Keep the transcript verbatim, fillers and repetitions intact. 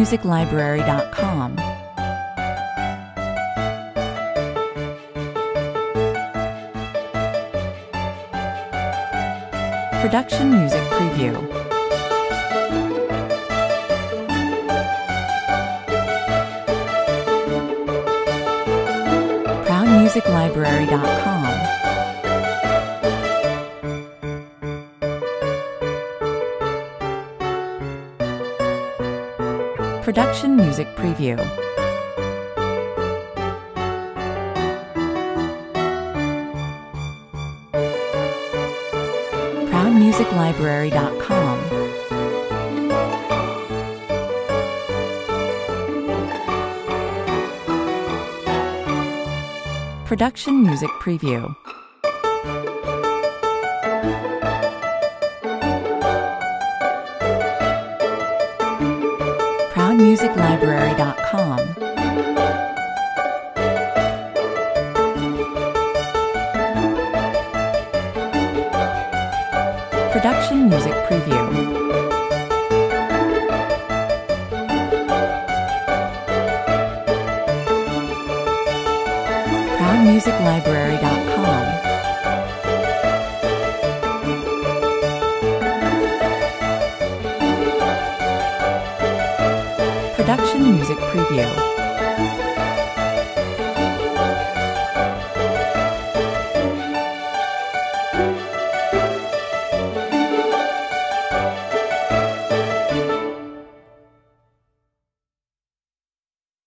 music library dot com. Production Music Preview. proud music library dot com. Production Music Preview. proud music library dot com. Production Music Preview. proud music library dot com. Production Music Preview. proud music library dot com. Production Music Preview.